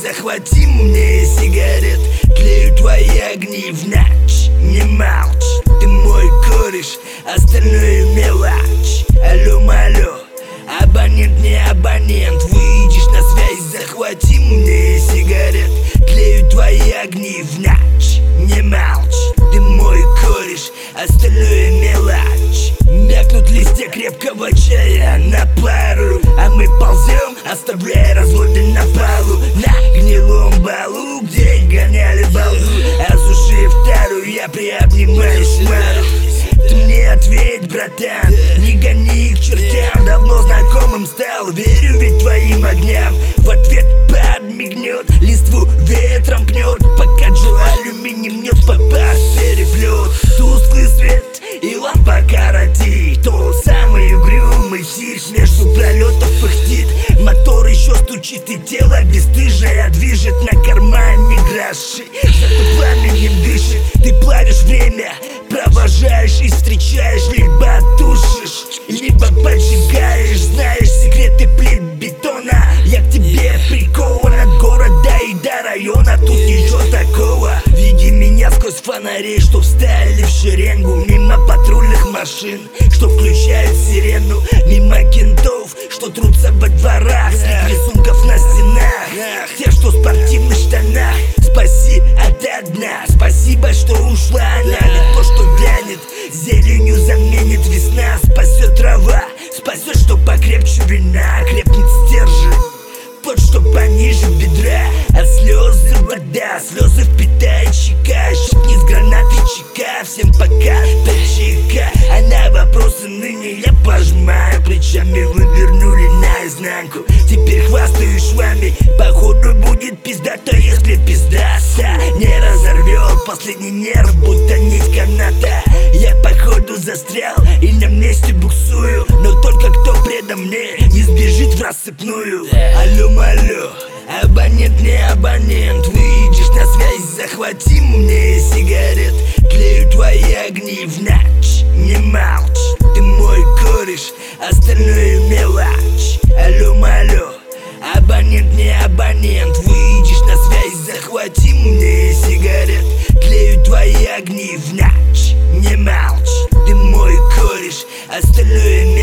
захвати мне сигарет. Тлеют твои огни в ночь, не молчь, ты мой кореш, остальное мелочь. Алло, малё, абонент не абонент, выйдешь на связь, захвати мне сигарет. Тлеют твои огни в ночь, не молчь, ты мой кореш, остальное мелочь. Мякнут листья крепкого чая на пару, а мы ползем, оставляя разводы на полу. На гнилом балу, где гоняли балду, осушив тару, я приобнимаю шмару. Ты мне ответь, братан, не гони их чертям, давно знакомым стал, верю ведь твоим огням. В ответ подмигнет, листву ветром пнет, пока Джо алюминий мнет, попасть переплет. Тусклый свет и лампа коротит, тот самый угрюмый сич между пролетов пыхтит. Мотор еще стучит и тело бесстыжее движет на кармане гроши, зато пламенем дышит. Ты плавишь время, провожаешь и встречаешь, либо тушишь, либо поджигаешь. Знаешь секреты плит бетона, я к тебе прикован от города и до района. Тут ничего такого, види меня сквозь фонарей, что встали в шеренгу. Мимо патрульных машин, что включают сирену, мимо кентов, что трутся во дворах, след рисунков на стенах, те, что в спортивных штанах. Спаси от дна, спасибо, что ушла она, ведь то, что вянет, зеленью заменит весна. Спасет трава, спасет, что покрепче вина, крепнет стержень тот, что пониже бедра. А слезы вода, слезы впитает щека, щипни с гранаты чека. Всем пока, тачика, а на вопросы ныне я пожимаю плечами. Вы вернули наизнанку, теперь хвастаюсь швами. Походу будет пиздато, если пиздаса не разорвет последний нерв, будто нить каната. Я походу застрял и на месте буксую, но только кто предо мне не сбежит в рассыпную. Алло, малё, абонент не абонент, выйдешь на связь, захвати мне сигарет. Тлеют твои огни в ночь, не молчь, ты мой кореш, остальное мелочь. Алло, малё, абонент не абонент, выйдешь на связь, захвати мне сигарет. Тлеют твои огни в ночь, не молчь, ты мой кореш, остальное мелочь.